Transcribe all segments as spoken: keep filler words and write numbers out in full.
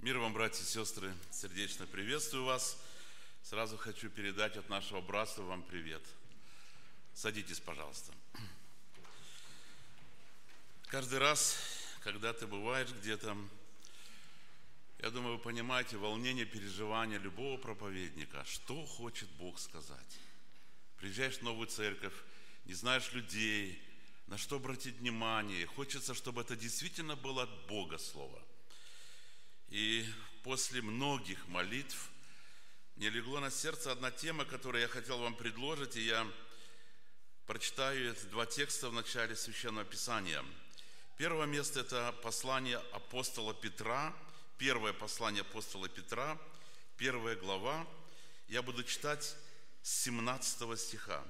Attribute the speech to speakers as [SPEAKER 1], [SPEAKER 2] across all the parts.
[SPEAKER 1] Мир вам, братья и сестры, сердечно приветствую вас. Сразу хочу передать от нашего братства вам привет. Садитесь, пожалуйста. Каждый раз, когда ты бываешь где-то, я думаю, вы понимаете волнение, переживания любого проповедника. Что хочет Бог сказать? Приезжаешь в новую церковь, не знаешь людей, на что обратить внимание. Хочется, чтобы это действительно было от Бога слово. И после многих молитв мне легло на сердце одна тема, которую я хотел вам предложить, и я прочитаю эти два текста в начале Священного Писания. Первое место – это послание апостола Петра, первое послание апостола Петра, первая глава. Я буду читать с семнадцатого стиха.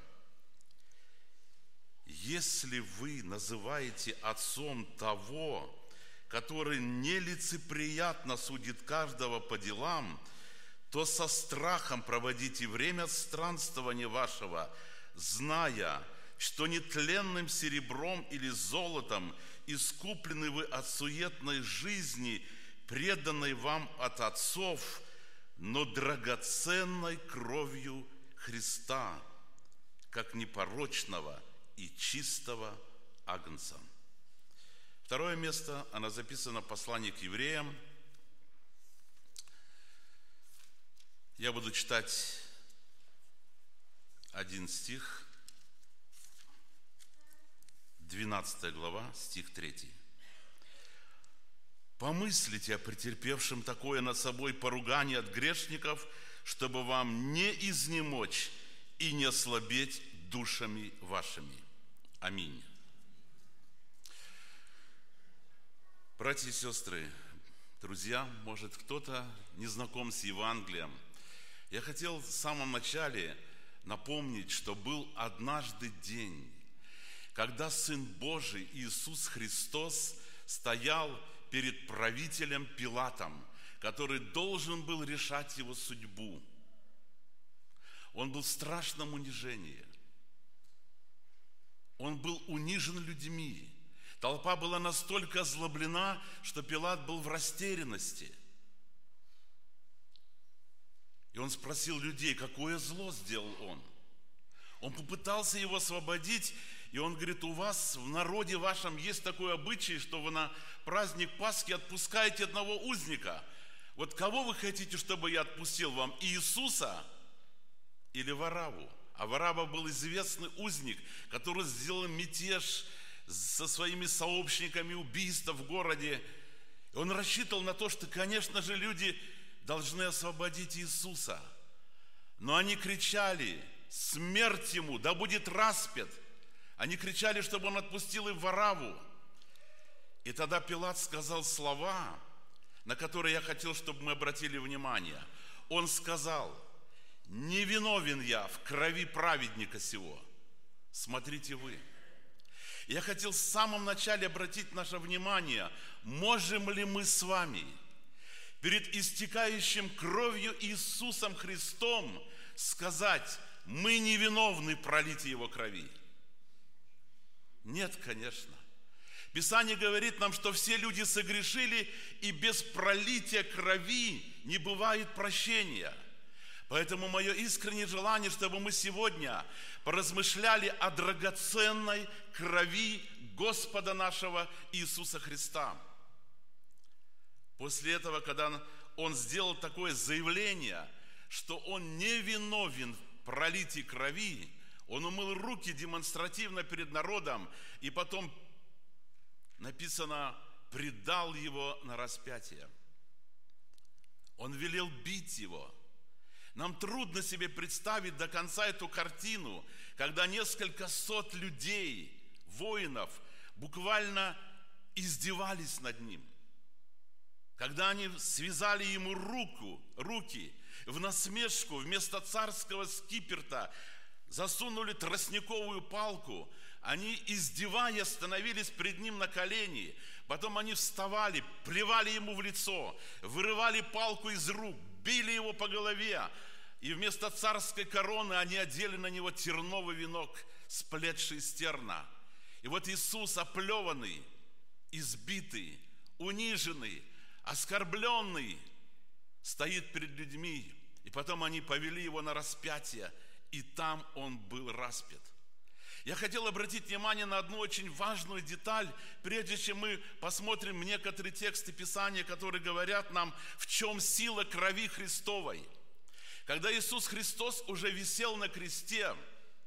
[SPEAKER 1] «Если вы называете отцом того, который нелицеприятно судит каждого по делам, то со страхом проводите время странствования вашего, зная, что нетленным серебром или золотом искуплены вы от суетной жизни, преданной вам от отцов, но драгоценной кровью Христа, как непорочного и чистого агнца». Второе место, оно записано в послании к евреям. Я буду читать один стих, двенадцатая глава, стих третий. «Помыслите о претерпевшем такое над собой поругание от грешников, чтобы вам не изнемочь и не ослабеть душами вашими. Аминь». Братья и сестры, друзья, может, кто-то не знаком с Евангелием. Я хотел в самом начале напомнить, что был однажды день, когда Сын Божий Иисус Христос стоял перед правителем Пилатом, который должен был решать его судьбу. Он был в страшном унижении. Он был унижен людьми. Толпа была настолько озлоблена, что Пилат был в растерянности. И он спросил людей, какое зло сделал он. Он попытался его освободить, и он говорит: у вас в народе вашем есть такой обычай, что вы на праздник Пасхи отпускаете одного узника. Вот кого вы хотите, чтобы я отпустил вам, Иисуса или Варавву? А Варавва был известный узник, который сделал мятеж со своими сообщниками, убийства в городе. И он рассчитывал на то, что, конечно же, люди должны освободить Иисуса. Но они кричали: смерть ему, да будет распят. Они кричали, чтобы он отпустил и Варавву. И тогда Пилат сказал слова, на которые я хотел, чтобы мы обратили внимание. Он сказал: не виновен я в крови праведника сего. Смотрите вы. Я хотел в самом начале обратить наше внимание, можем ли мы с вами перед истекающим кровью Иисусом Христом сказать: мы невиновны в пролитии Его крови? Нет, конечно. Писание говорит нам, что все люди согрешили, и без пролития крови не бывает прощения. Поэтому мое искреннее желание, чтобы мы сегодня поразмышляли о драгоценной крови Господа нашего Иисуса Христа. После этого, когда Он сделал такое заявление, что Он не виновен в пролитии крови, Он умыл руки демонстративно перед народом, и потом написано, предал Его на распятие. Он велел бить Его. Нам трудно себе представить до конца эту картину, когда несколько сот людей, воинов, буквально издевались над Ним. Когда они связали Ему руку, руки, в насмешку вместо царского скипетра засунули тростниковую палку, они, издеваясь, становились пред Ним на колени, потом они вставали, плевали Ему в лицо, вырывали палку из рук, били Его по голове, и вместо царской короны они одели на Него терновый венок, сплетший из терна. И вот Иисус, оплеванный, избитый, униженный, оскорбленный, стоит перед людьми. И потом они повели его на распятие, и там он был распят. Я хотел обратить внимание на одну очень важную деталь, прежде чем мы посмотрим некоторые тексты Писания, которые говорят нам, в чем сила крови Христовой. Когда Иисус Христос уже висел на кресте,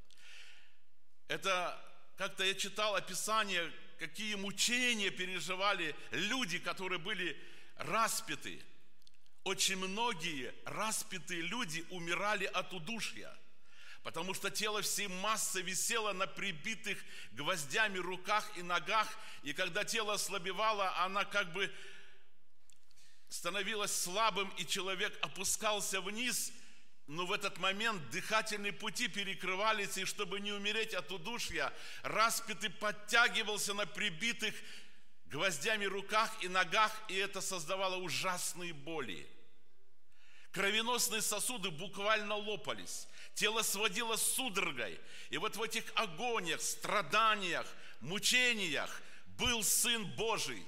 [SPEAKER 1] это как-то я читал описание, какие мучения переживали люди, которые были распяты. Очень многие распятые люди умирали от удушья, потому что тело всей массы висело на прибитых гвоздями руках и ногах, и когда тело ослабевало, она как бы становилась слабым, и человек опускался вниз, но в этот момент дыхательные пути перекрывались, и чтобы не умереть от удушья, распятый подтягивался на прибитых гвоздями руках и ногах, и это создавало ужасные боли. Кровеносные сосуды буквально лопались, тело сводило судорогой. И вот в этих агониях, страданиях, мучениях был Сын Божий.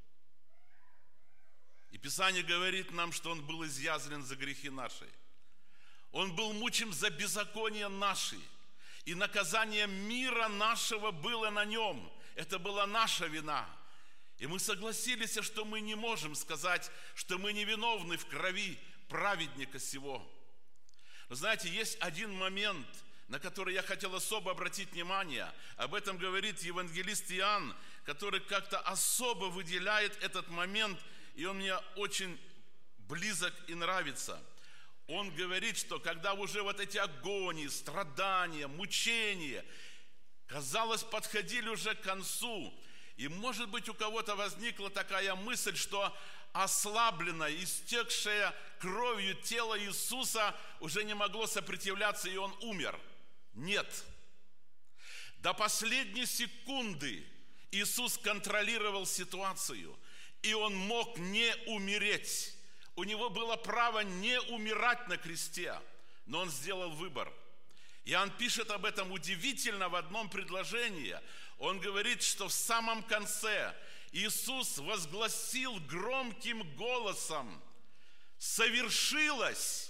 [SPEAKER 1] И Писание говорит нам, что Он был изъязлен за грехи наши. Он был мучим за беззаконие наши. И наказание мира нашего было на Нем. Это была наша вина. И мы согласились, что мы не можем сказать, что мы невиновны в крови праведника сего. Но знаете, есть один момент, на который я хотел особо обратить внимание. Об этом говорит евангелист Иоанн, который как-то особо выделяет этот момент, и он мне очень близок и нравится. Он говорит, что когда уже вот эти агонии, страдания, мучения, казалось, подходили уже к концу, и, может быть, у кого-то возникла такая мысль, что ослабленное, истекшее кровью тело Иисуса уже не могло сопротивляться, и Он умер. Нет. До последней секунды Иисус контролировал ситуацию, и Он мог не умереть. У Него было право не умирать на кресте, но Он сделал выбор. Иоанн пишет об этом удивительно в одном предложении. Он говорит, что в самом конце Иисус возгласил громким голосом: «Совершилось!»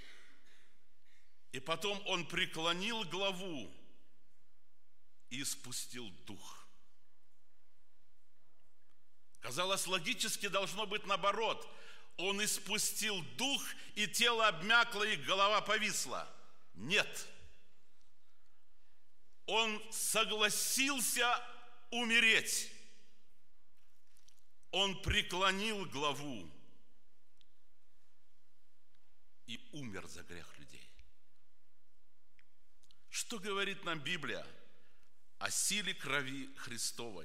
[SPEAKER 1] И потом Он преклонил главу и испустил дух. Казалось, логически должно быть наоборот. Он испустил дух, и тело обмякло, и голова повисла. Нет. Он согласился умереть. Он преклонил главу и умер за грех людей. Что говорит нам Библия о силе крови Христовой?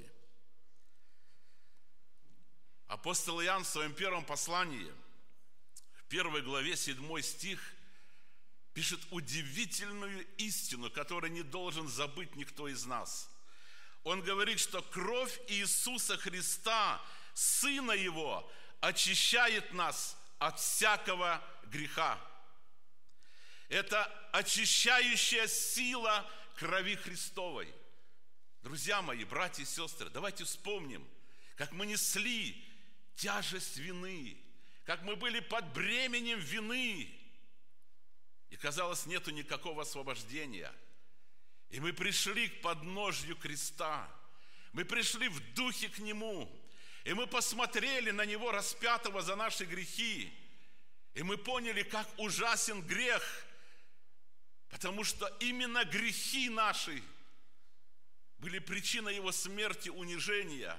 [SPEAKER 1] Апостол Иоанн в своем первом послании, в первой главе, седьмой стих, пишет удивительную истину, которую не должен забыть никто из нас. Он говорит, что кровь Иисуса Христа, Сына Его, очищает нас от всякого греха. Это очищающая сила крови Христовой. Друзья мои, братья и сестры, давайте вспомним, как мы несли тяжесть вины, как мы были под бременем вины, и, казалось, нету никакого освобождения. И мы пришли к подножью креста, мы пришли в духе к Нему, и мы посмотрели на Него, распятого за наши грехи, и мы поняли, как ужасен грех, потому что именно грехи наши были причиной Его смерти, унижения.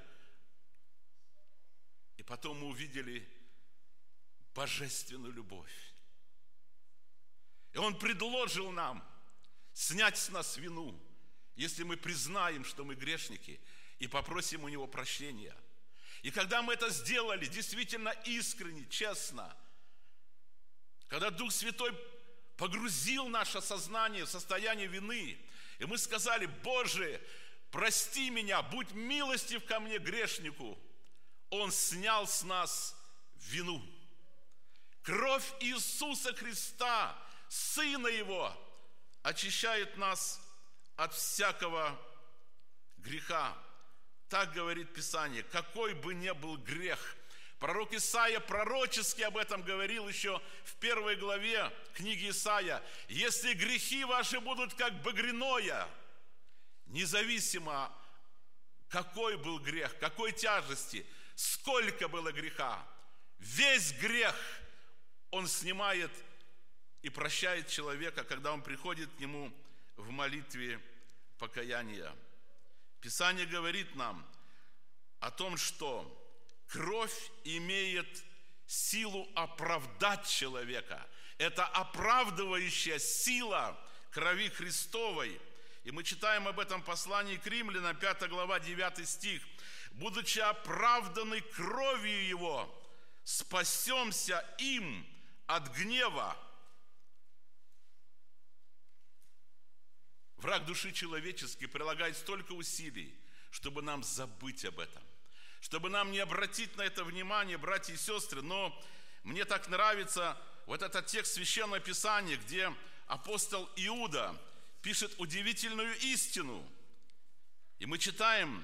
[SPEAKER 1] И потом мы увидели божественную любовь. И Он предложил нам снять с нас вину, если мы признаем, что мы грешники, и попросим у Него прощения. И когда мы это сделали, действительно искренне, честно, когда Дух Святой погрузил наше сознание в состояние вины, и мы сказали: «Боже, прости меня, будь милостив ко мне, грешнику», Он снял с нас вину. Кровь Иисуса Христа, Сына Его, очищает нас от всякого греха. Так говорит Писание: какой бы ни был грех, Пророк Исаия пророчески об этом говорил еще в первой главе книги Исаия. «Если грехи ваши будут как багряное», независимо, какой был грех, какой тяжести, сколько было греха, весь грех Он снимает и прощает человека, когда он приходит к Нему в молитве покаяния. Писание говорит нам о том, что кровь имеет силу оправдать человека. Это оправдывающая сила крови Христовой. И мы читаем об этом послании к Римлянам, пятая глава, девятый стих. «Будучи оправданы кровью Его, спасемся им от гнева». Враг души человеческий прилагает столько усилий, чтобы нам забыть об этом, чтобы нам не обратить на это внимание, братья и сестры. Но мне так нравится вот этот текст Священного Писания, где апостол Иуда пишет удивительную истину. И мы читаем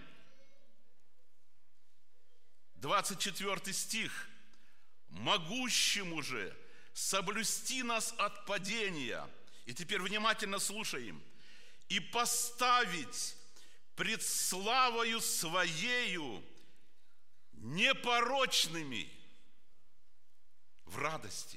[SPEAKER 1] двадцать четвёртый стих. «Могущему же соблюсти нас от падения». И теперь внимательно слушаем. «И поставить пред славою Своею непорочными в радости».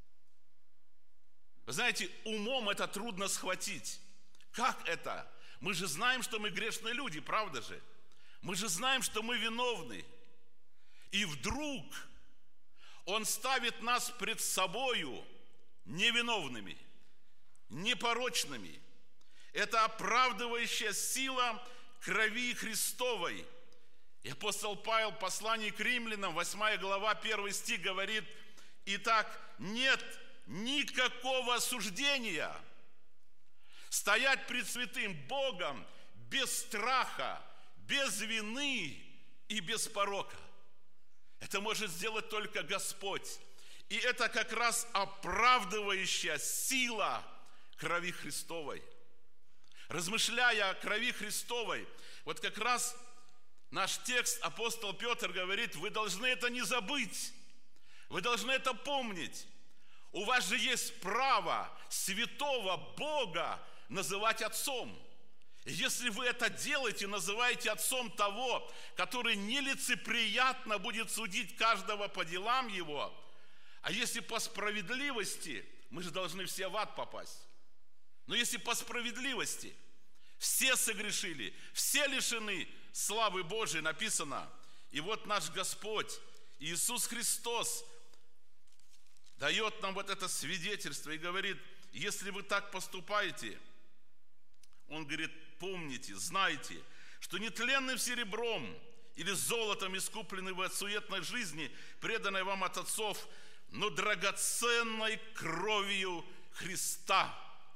[SPEAKER 1] Вы знаете, умом это трудно схватить. Как это? Мы же знаем, что мы грешные люди, правда же? Мы же знаем, что мы виновны. И вдруг Он ставит нас пред собою невиновными, непорочными. Это оправдывающая сила крови Христовой. И апостол Павел в послании к Римлянам, восьмая глава, первый стих говорит: «Итак, нет никакого осуждения. Стоять пред святым Богом без страха, без вины и без порока. Это может сделать только Господь. И это как раз оправдывающая сила крови Христовой». Размышляя о крови Христовой, вот как раз наш текст, апостол Петр говорит: вы должны это не забыть, вы должны это помнить. У вас же есть право святого Бога называть отцом. И если вы это делаете, называете отцом того, который нелицеприятно будет судить каждого по делам его, а если по справедливости, мы же должны все в ад попасть. Но если по справедливости все согрешили, все лишены славы Божией, написано. И вот наш Господь Иисус Христос дает нам вот это свидетельство и говорит: если вы так поступаете, Он говорит, помните, знайте, что нетленным серебром или золотом искуплены вы от суетной жизни, преданной вам от отцов, но драгоценной кровью Христа.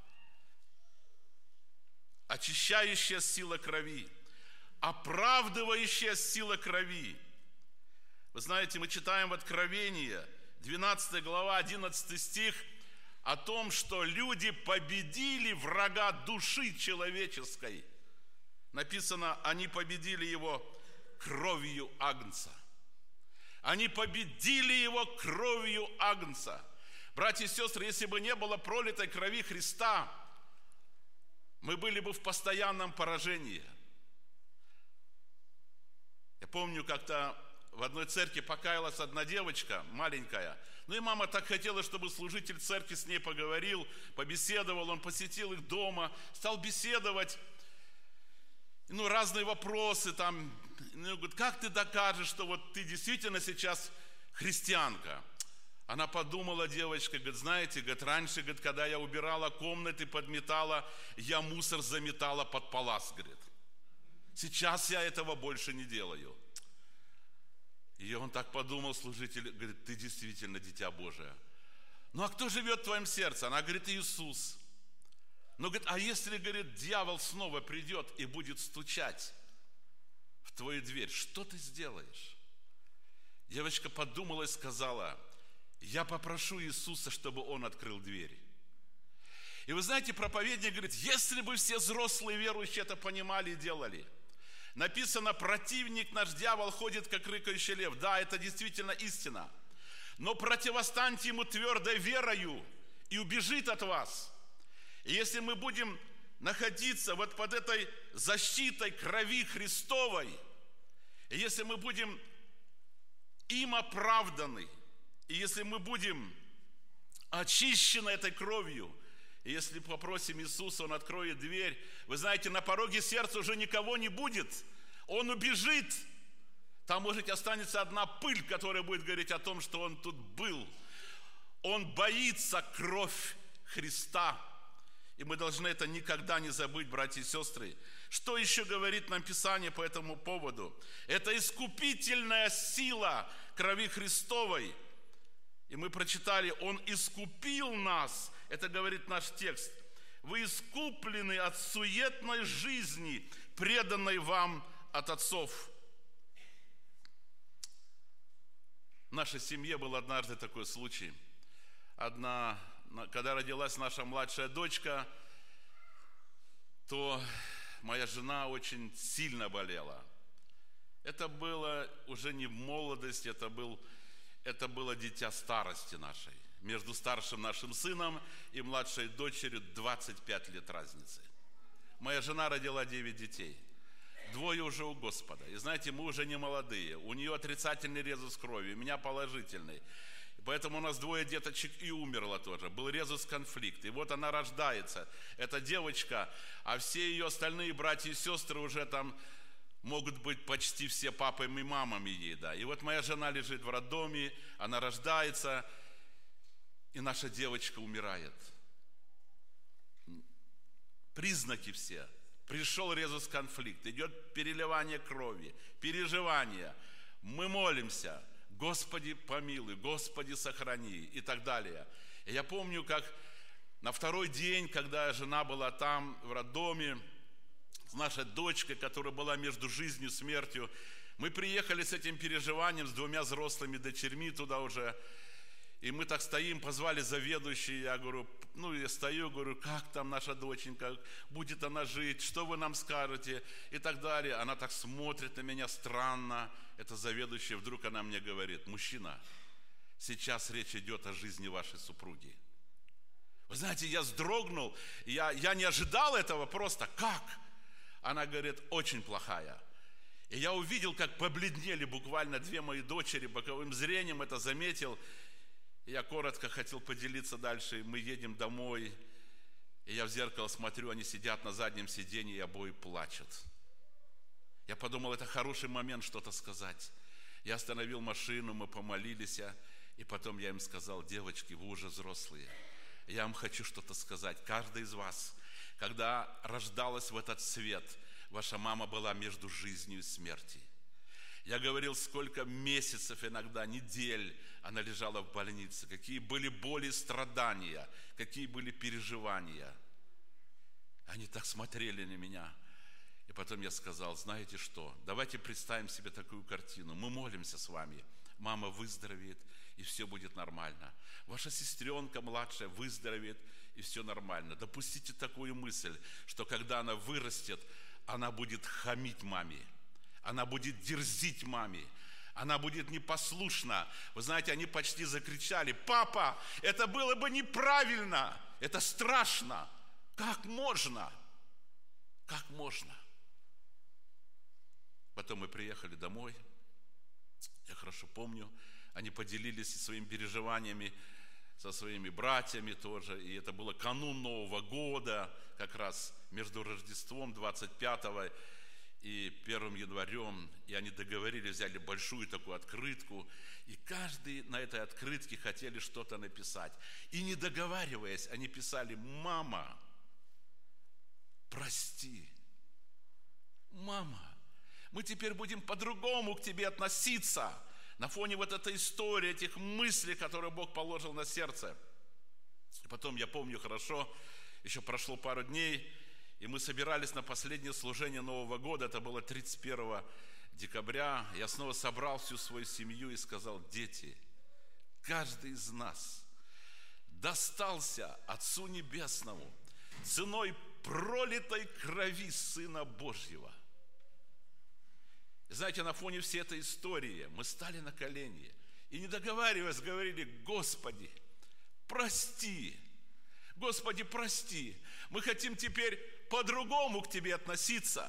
[SPEAKER 1] Очищающая сила крови, оправдывающая сила крови. Вы знаете, мы читаем в Откровении, двенадцатая глава, одиннадцатый стих, о том, что люди победили врага души человеческой. Написано, они победили его кровью Агнца. Они победили его кровью Агнца. Братья и сестры, если бы не было пролитой крови Христа, мы были бы в постоянном поражении. Я помню, как-то в одной церкви покаялась одна девочка, маленькая. Ну и мама так хотела, чтобы служитель церкви с ней поговорил, побеседовал. Он посетил их дома, стал беседовать. Ну, разные вопросы там. Ну, говорит, как ты докажешь, что вот ты действительно сейчас христианка? Она подумала, девочка, говорит, знаете, говорит, раньше, говорит, когда я убирала комнаты, подметала, я мусор заметала под палас, говорит. Сейчас я этого больше не делаю. И он так подумал, служитель, говорит, ты действительно дитя Божие. Ну, а кто живет в твоем сердце? Она говорит, Иисус. Но, говорит, а если, говорит, дьявол снова придет и будет стучать в твою дверь, что ты сделаешь? Девочка подумала и сказала, я попрошу Иисуса, чтобы Он открыл дверь. И вы знаете, проповедник говорит, если бы все взрослые верующие это понимали и делали, Написано, противник наш дьявол ходит, как рыкающий лев. Да, это действительно истина. Но противостаньте ему твердой верою, и убежит от вас. И если мы будем находиться вот под этой защитой крови Христовой, и если мы будем им оправданы, и если мы будем очищены этой кровью, и если попросим Иисуса, Он откроет дверь, вы знаете, на пороге сердца уже никого не будет, Он убежит. Там, может быть, останется одна пыль, которая будет говорить о том, что Он тут был. Он боится кровь Христа. И мы должны это никогда не забыть, братья и сестры. Что еще говорит нам Писание по этому поводу? Это искупительная сила крови Христовой. И мы прочитали, Он искупил нас. Это говорит наш текст. Вы искуплены от суетной жизни, преданной вам от отцов. В нашей семье был однажды такой случай. Одна, когда родилась наша младшая дочка, то моя жена очень сильно болела. Это было уже не в молодости, это, был, это было дитя старости нашей. Между старшим нашим сыном и младшей дочерью двадцать пять лет разницы. Моя жена родила девять детей. Двое уже у Господа. И знаете, мы уже не молодые. У нее отрицательный резус крови, у меня положительный. Поэтому у нас двое деточек и умерло тоже. Был резус-конфликт. И вот она рождается, эта девочка, а все ее остальные братья и сестры уже там могут быть почти все папами и мамами ей. Да. И вот моя жена лежит в роддоме, она рождается, и наша девочка умирает. Признаки все. Пришел резус-конфликт, идет переливание крови, переживание. Мы молимся, Господи помилуй, Господи сохрани и так далее. И я помню, как на второй день, когда жена была там, в роддоме, с нашей дочкой, которая была между жизнью и смертью, мы приехали с этим переживанием, с двумя взрослыми дочерьми туда уже. И мы так стоим, позвали заведующую, я говорю, ну, я стою, говорю, как там наша доченька, будет она жить, что вы нам скажете, и так далее. Она так смотрит на меня странно, это заведующая, вдруг она мне говорит, мужчина, сейчас речь идет о жизни вашей супруги. Вы знаете, я вздрогнул, я, я не ожидал этого просто, как? Она говорит, очень плохая. И я увидел, как побледнели буквально две мои дочери, боковым зрением это заметил. Я коротко хотел поделиться дальше. Мы едем домой, и я в зеркало смотрю, они сидят на заднем сиденье, и обои плачут. Я подумал, это хороший момент что-то сказать. Я остановил машину, мы помолились, и потом я им сказал, девочки, вы уже взрослые. Я вам хочу что-то сказать. Каждый из вас, когда рождалась в этот свет, ваша мама была между жизнью и смертью. Я говорил, сколько месяцев, иногда недель она лежала в больнице, какие были боли, страдания, какие были переживания. Они так смотрели на меня. И потом я сказал, знаете что, давайте представим себе такую картину. Мы молимся с вами, мама выздоровеет, и все будет нормально. Ваша сестренка младшая выздоровеет, и все нормально. Допустите такую мысль, что когда она вырастет, она будет хамить маме. Она будет дерзить маме. Она будет непослушна. Вы знаете, они почти закричали, папа, это было бы неправильно. Это страшно. Как можно? Как можно? Потом мы приехали домой. Я хорошо помню, они поделились своими переживаниями со своими братьями тоже. И это было канун Нового года, как раз между Рождеством двадцать пятого и первым январем, и они договорились, взяли большую такую открытку, и каждый на этой открытке хотели что-то написать. И не договариваясь, они писали, мама, прости, мама, мы теперь будем по-другому к тебе относиться, на фоне вот этой истории, этих мыслей, которые Бог положил на сердце. И потом, я помню хорошо, еще прошло пару дней, и мы собирались на последнее служение Нового года, это было тридцать первого декабря. Я снова собрал всю свою семью и сказал, дети, каждый из нас достался Отцу Небесному ценой пролитой крови Сына Божьего. И знаете, на фоне всей этой истории мы стали на колени и, не договариваясь, говорили: Господи, прости, Господи, прости, мы хотим теперь по-другому к Тебе относиться.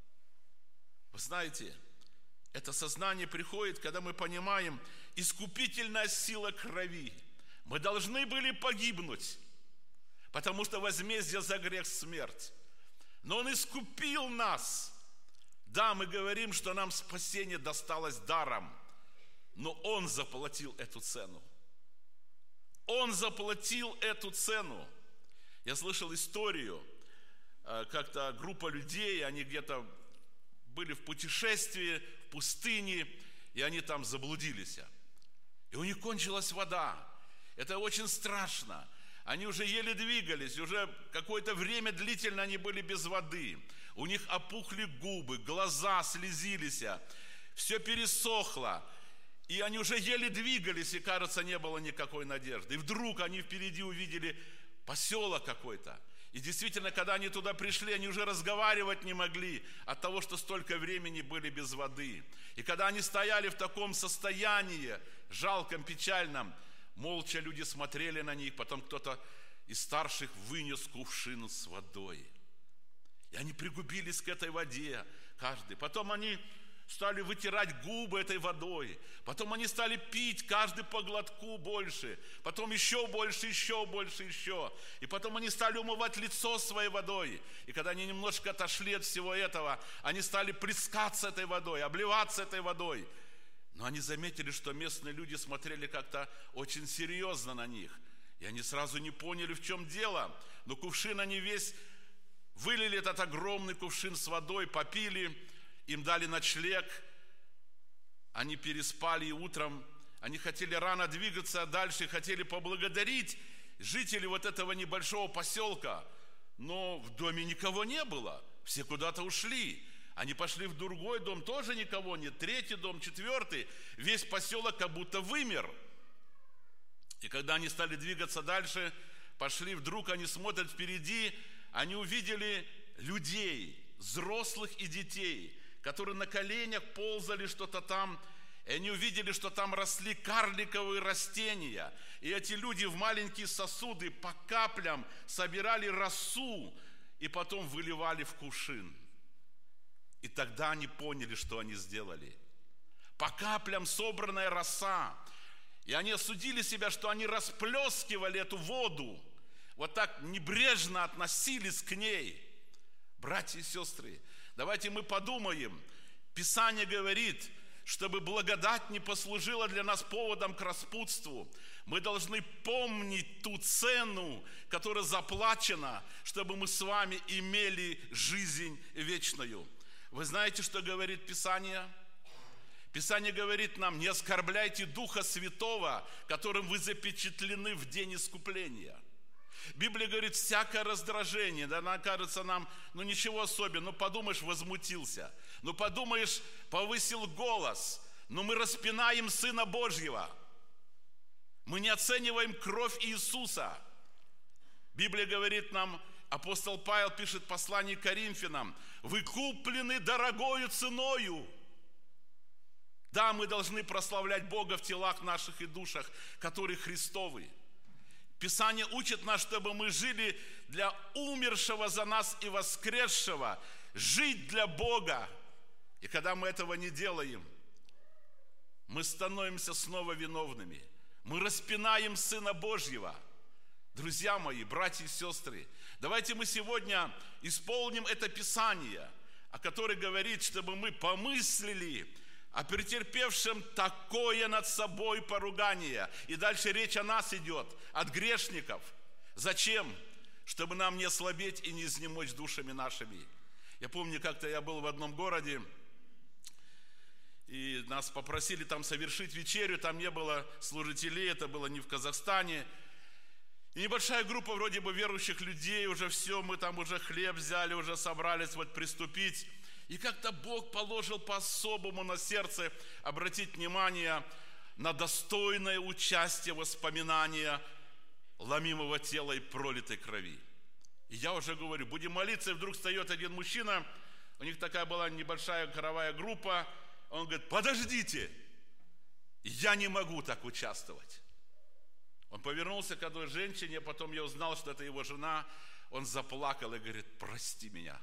[SPEAKER 1] Вы знаете, это сознание приходит, когда мы понимаем искупительная сила крови. Мы должны были погибнуть, потому что возмездие за грех – смерть. Но Он искупил нас. Да, мы говорим, что нам спасение досталось даром, но Он заплатил эту цену. Он заплатил эту цену. Я слышал историю, как-то группа людей, они где-то были в путешествии, в пустыне, и они там заблудились. И у них кончилась вода. Это очень страшно. Они уже еле двигались, уже какое-то время длительно они были без воды. У них опухли губы, глаза слезились, все пересохло. И они уже еле двигались, и, кажется, не было никакой надежды. И вдруг они впереди увидели поселок какой-то. И действительно, когда они туда пришли, они уже разговаривать не могли от того, что столько времени были без воды. И когда они стояли в таком состоянии, жалком, печальном, молча люди смотрели на них, потом кто-то из старших вынес кувшин с водой. И они пригубились к этой воде, каждый. Потом они стали вытирать губы этой водой. Потом они стали пить, каждый по глотку больше. Потом еще больше, еще больше, еще. И потом они стали умывать лицо своей водой. И когда они немножко отошли от всего этого, они стали плескаться этой водой, обливаться этой водой. Но они заметили, что местные люди смотрели как-то очень серьезно на них. И они сразу не поняли, в чем дело. Но кувшин они весь вылили, этот огромный кувшин с водой, попили. Им дали ночлег, они переспали, и утром они хотели рано двигаться дальше, хотели поблагодарить жителей вот этого небольшого поселка, но в доме никого не было, все куда-то ушли. Они пошли в другой дом, тоже никого нет, третий дом, четвертый, весь поселок как будто вымер. И когда они стали двигаться дальше, пошли, вдруг они смотрят впереди, они увидели людей, взрослых и детей, которые на коленях ползали что-то там, и они увидели, что там росли карликовые растения. И эти люди в маленькие сосуды по каплям собирали росу и потом выливали в кувшин. И тогда они поняли, что они сделали. По каплям собранная роса. И они осудили себя, что они расплескивали эту воду, вот так небрежно относились к ней. Братья и сестры, давайте мы подумаем. Писание говорит, чтобы благодать не послужила для нас поводом к распутству. Мы должны помнить ту цену, которая заплачена, чтобы мы с вами имели жизнь вечную. Вы знаете, что говорит Писание? Писание говорит нам: не оскорбляйте Духа Святого, которым вы запечатлены в день искупления. Библия говорит, всякое раздражение, да, она кажется нам, ну ничего особенного, ну подумаешь, возмутился, ну подумаешь, повысил голос, но мы распинаем Сына Божьего, мы не оцениваем кровь Иисуса. Библия говорит нам, апостол Павел пишет послание к Коринфянам: вы куплены дорогою ценою. Да, мы должны прославлять Бога в телах наших и душах, которые Христовы. Писание учит нас, чтобы мы жили для умершего за нас и воскресшего, жить для Бога. И когда мы этого не делаем, мы становимся снова виновными. Мы распинаем Сына Божьего. Друзья мои, братья и сестры, давайте мы сегодня исполним это Писание, о котором говорит, чтобы мы помыслили о претерпевшем такое над собой поругание. И дальше речь о нас идет, от грешников. Зачем? Чтобы нам не ослабеть и не изнемочь душами нашими. Я помню, как-то я был в одном городе, и нас попросили там совершить вечерю, там не было служителей, это было не в Казахстане. И небольшая группа вроде бы верующих людей, уже все, мы там уже хлеб взяли, уже собрались вот приступить. И как-то Бог положил по-особому на сердце обратить внимание на достойное участие, воспоминания ломимого тела и пролитой крови. И я уже говорю, будем молиться, и вдруг встает один мужчина, У них такая была небольшая хоровая группа. Он говорит: подождите, я не могу так участвовать. Он повернулся к одной женщине, потом я узнал, что это его жена. Он заплакал и говорит: прости меня.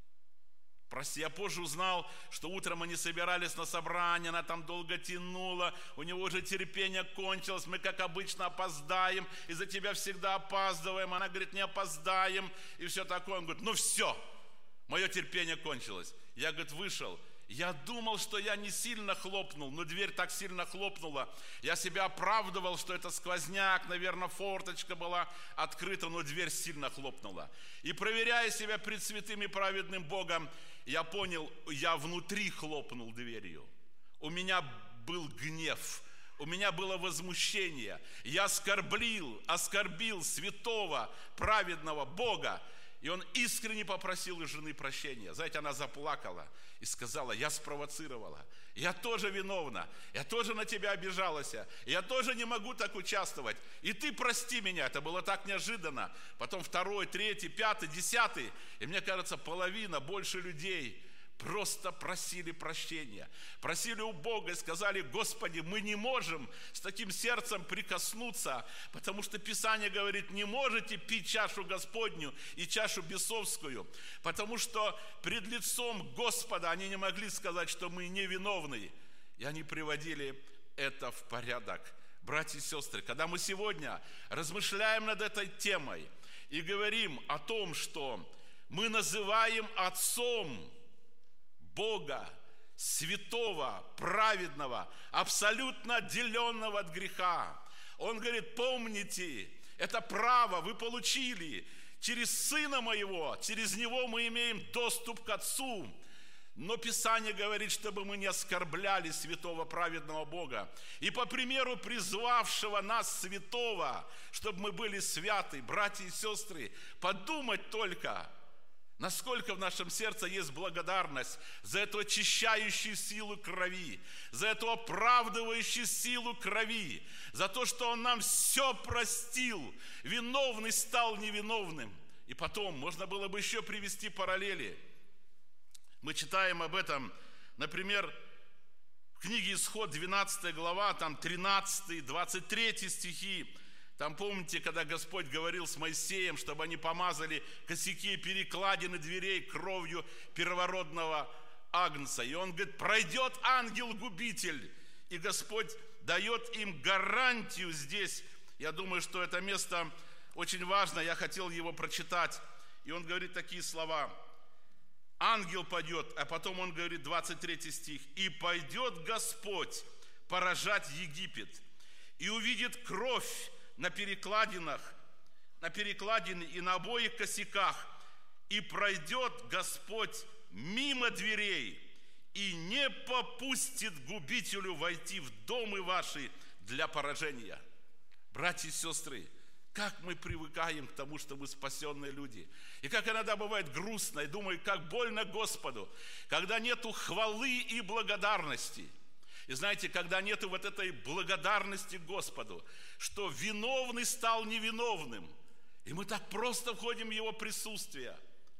[SPEAKER 1] Прости. Я позже узнал, что утром они собирались на собрание, она там долго тянула, у него уже терпение кончилось, мы, как обычно, опоздаем, из-за тебя всегда опаздываем. Она говорит: не опоздаем, и все такое. Он говорит: ну все, мое терпение кончилось. Я, говорит, вышел. Я думал, что я не сильно хлопнул, но дверь так сильно хлопнула. Я себя оправдывал, что это сквозняк, наверное, форточка была открыта, но дверь сильно хлопнула. И проверяя себя пред святым и праведным Богом, я понял, я внутри хлопнул дверью. У меня был гнев, у меня было возмущение. Я оскорбил, оскорбил святого, праведного Бога. И он искренне попросил у жены прощения. Знаете, она заплакала и сказала: я спровоцировала, я тоже виновна, я тоже на тебя обижалась, я тоже не могу так участвовать, и ты прости меня. Это было так неожиданно. Потом второй, третий, пятый, десятый, и мне кажется, половина, больше людей просто просили прощения, просили у Бога и сказали: Господи, мы не можем с таким сердцем прикоснуться, потому что Писание говорит: не можете пить чашу Господню и чашу бесовскую, потому что пред лицом Господа они не могли сказать, что мы невиновны, и они приводили это в порядок. Братья и сестры, когда мы сегодня размышляем над этой темой и говорим о том, что мы называем Отцом Бога, святого, праведного, абсолютно отделенного от греха. Он говорит: помните, это право вы получили через Сына Моего, через Него мы имеем доступ к Отцу. Но Писание говорит, чтобы мы не оскорбляли святого, праведного Бога. И по примеру призвавшего нас святого, чтобы мы были святы, братья и сестры, подумать только, насколько в нашем сердце есть благодарность за эту очищающую силу крови, за эту оправдывающую силу крови, за то, что Он нам все простил, виновный стал невиновным. И потом, можно было бы еще привести параллели. Мы читаем об этом, например, в книге Исход, двенадцатая глава, там тринадцатый, двадцать третий стихи. Там, помните, когда Господь говорил с Моисеем, чтобы они помазали косяки и перекладины дверей кровью первородного агнца. И он говорит: пройдет ангел-губитель. И Господь дает им гарантию здесь. Я думаю, что это место очень важно, я хотел его прочитать. И он говорит такие слова: ангел пойдет, а потом он говорит, двадцать третий стих: и пойдет Господь поражать Египет, и увидит кровь на перекладинах, на перекладине и на обоих косяках, и пройдет Господь мимо дверей, и не попустит губителю войти в домы ваши для поражения. Братья и сестры, как мы привыкаем к тому, что мы спасенные люди. И как иногда бывает грустно, и думаю, как больно Господу, когда нету хвалы и благодарности. И знаете, когда нету вот этой благодарности Господу, что виновный стал невиновным, и мы так просто входим в Его присутствие.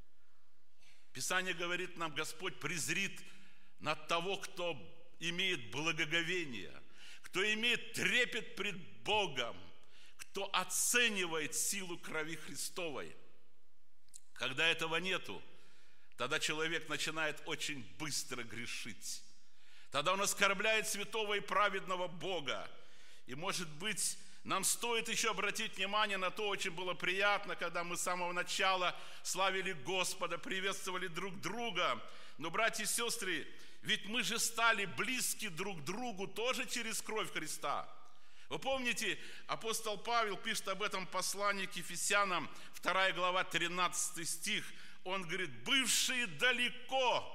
[SPEAKER 1] Писание говорит нам: Господь презрит над того, кто имеет благоговение, кто имеет трепет пред Богом, кто оценивает силу крови Христовой. Когда этого нету, тогда человек начинает очень быстро грешить. Тогда он оскорбляет святого и праведного Бога. И, может быть, нам стоит еще обратить внимание на то, очень было приятно, когда мы с самого начала славили Господа, приветствовали друг друга. Но, братья и сестры, ведь мы же стали близки друг к другу тоже через кровь Христа. Вы помните, апостол Павел пишет об этом послании к Ефесянам, вторая глава, тринадцатый стих. Он говорит: бывшие далеко,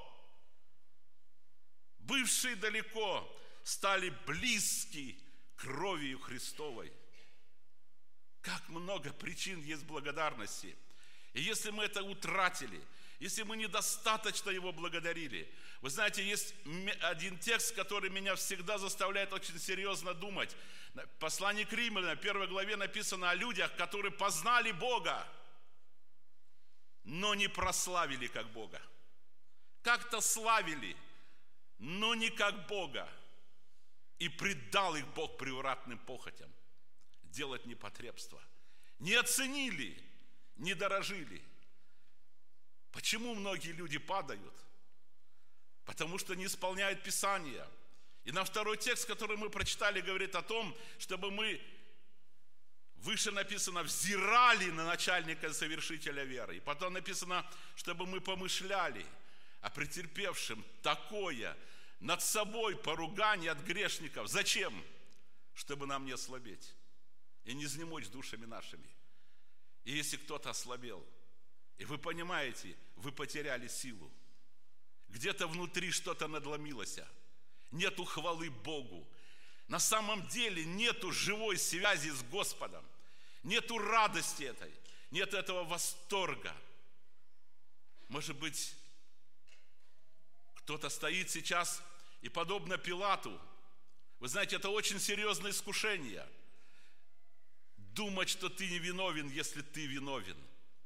[SPEAKER 1] бывшие далеко стали близки кровью Христовой. Как много причин есть благодарности. И если мы это утратили, если мы недостаточно Его благодарили. Вы знаете, есть один текст, который меня всегда заставляет очень серьезно думать. В послании к Римлянам, в первой главе написано о людях, которые познали Бога, но не прославили как Бога. как-то славили, но не как Бога. И предал их Бог превратным похотям делать непотребство. Не оценили, не дорожили. Почему многие люди падают? Потому что не исполняют Писания. И на второй текст, который мы прочитали, говорит о том, чтобы мы, выше написано, взирали на начальника и совершителя веры. И потом написано, чтобы мы помышляли о претерпевшем такое над собой поругание от грешников. Зачем? Чтобы нам не ослабеть и не изнемочь душами нашими. И если кто-то ослабел, и вы понимаете, вы потеряли силу, где-то внутри что-то надломилось, нету хвалы Богу, на самом деле нету живой связи с Господом, нету радости этой, нет этого восторга. Может быть, кто-то стоит сейчас и, подобно Пилату, вы знаете, это очень серьезное искушение. Думать, что ты не виновен, если ты виновен.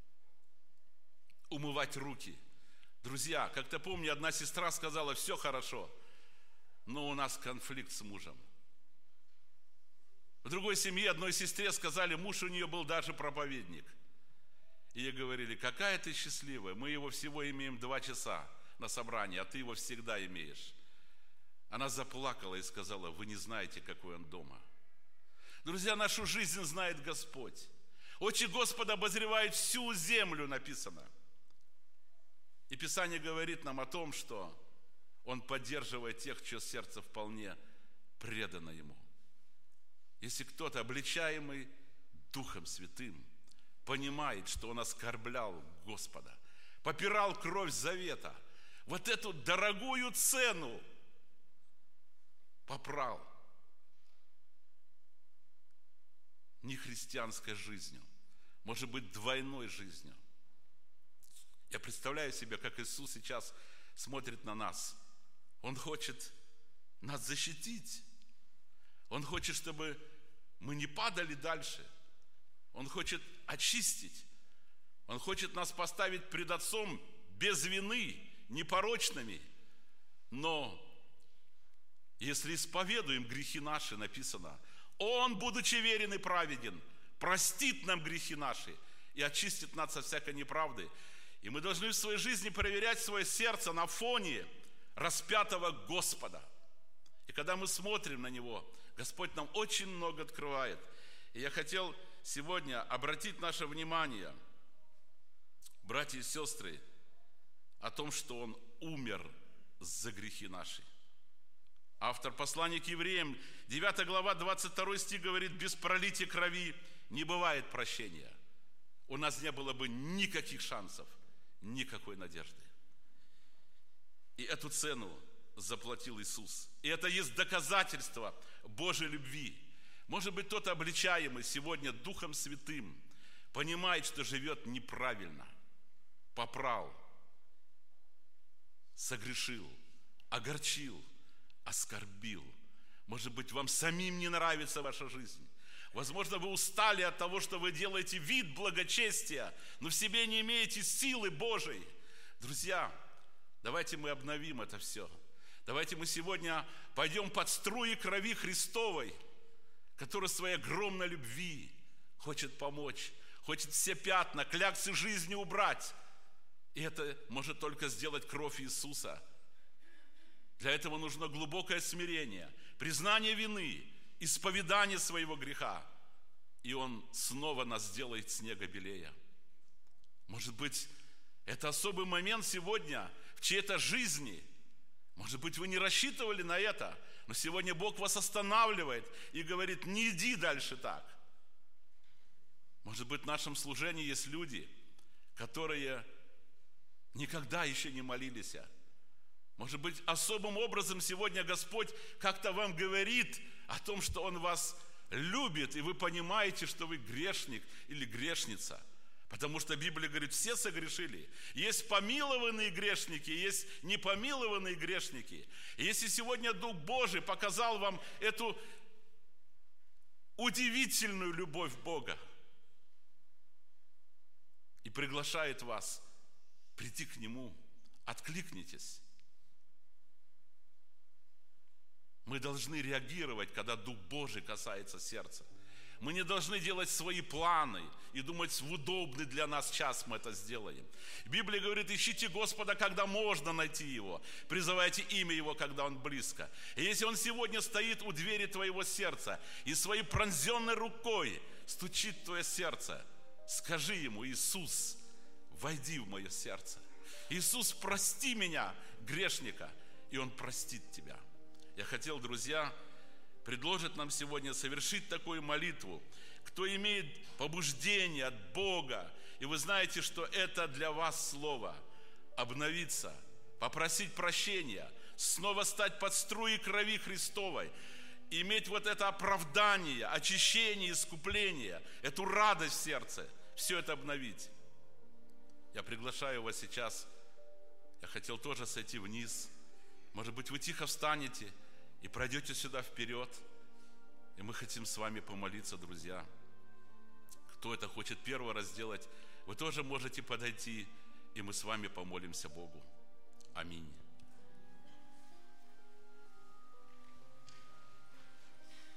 [SPEAKER 1] Умывать руки. Друзья, как-то помню, одна сестра сказала, все хорошо, но у нас конфликт с мужем. В другой семье одной сестре сказали, муж у нее был даже проповедник. И ей говорили, какая ты счастливая, мы его всего имеем два часа на собрании, а ты его всегда имеешь. Она заплакала и сказала, вы не знаете, какой он дома. Друзья, нашу жизнь знает Господь. Очи Господа обозревают всю землю, написано. И Писание говорит нам о том, что Он поддерживает тех, чье сердце вполне предано Ему. Если кто-то, обличаемый Духом Святым, понимает, что он оскорблял Господа, попирал кровь завета, вот эту дорогую цену попрал не христианской жизнью, может быть, двойной жизнью. Я представляю себе, как Иисус сейчас смотрит на нас. Он хочет нас защитить. Он хочет, чтобы мы не падали дальше. Он хочет очистить. Он хочет нас поставить пред Отцом без вины, непорочными. Но если исповедуем грехи наши, написано, Он, будучи верен и праведен, простит нам грехи наши и очистит нас от всякой неправды. И мы должны в своей жизни проверять свое сердце на фоне распятого Господа. И когда мы смотрим на Него, Господь нам очень много открывает. И я хотел сегодня обратить наше внимание, братья и сестры, о том, что Он умер за грехи наши. Автор послания к евреям, девятая глава, двадцать второй стих говорит, без пролития крови не бывает прощения. У нас не было бы никаких шансов, никакой надежды. И эту цену заплатил Иисус. И это есть доказательство Божьей любви. Может быть, кто-то, обличаемый сегодня Духом Святым, понимает, что живет неправильно, попрал, согрешил, огорчил, оскорбил. Может быть, вам самим не нравится ваша жизнь. Возможно, вы устали от того, что вы делаете вид благочестия, но в себе не имеете силы Божией. Друзья, давайте мы обновим это все. Давайте мы сегодня пойдем под струи крови Христовой, которая своей огромной любви хочет помочь, хочет все пятна, кляксы жизни убрать. И это может только сделать кровь Иисуса. Для этого нужно глубокое смирение, признание вины, исповедание своего греха. И Он снова нас сделает снега белее. Может быть, это особый момент сегодня в чьей-то жизни. Может быть, вы не рассчитывали на это, но сегодня Бог вас останавливает и говорит, не иди дальше так. Может быть, в нашем служении есть люди, которые никогда еще не молились. Может быть, особым образом сегодня Господь как-то вам говорит о том, что Он вас любит, и вы понимаете, что вы грешник или грешница. Потому что Библия говорит, все согрешили. Есть помилованные грешники, есть непомилованные грешники. И если сегодня Дух Божий показал вам эту удивительную любовь Бога и приглашает вас прийти к Нему, Откликнитесь. Мы должны реагировать, когда Дух Божий касается сердца. Мы не должны делать свои планы и думать, в удобный для нас час мы это сделаем. Библия говорит, ищите Господа, когда можно найти Его. Призывайте имя Его, когда Он близко. И если Он сегодня стоит у двери твоего сердца и своей пронзенной рукой стучит в твое сердце, скажи Ему: Иисус, войди в мое сердце. Иисус, прости меня, грешника, и Он простит тебя. Я хотел, друзья, предложить нам сегодня совершить такую молитву. Кто имеет побуждение от Бога, и вы знаете, что это для вас слово, обновиться, попросить прощения, снова стать под струей крови Христовой, иметь вот это оправдание, очищение, искупление, эту радость в сердце, все это обновить. Я приглашаю вас сейчас, я хотел тоже сойти вниз. Может быть, вы тихо встанете и пройдете сюда вперед. И мы хотим с вами помолиться, друзья. Кто это хочет первый раз сделать, вы тоже можете подойти, и мы с вами помолимся Богу. Аминь.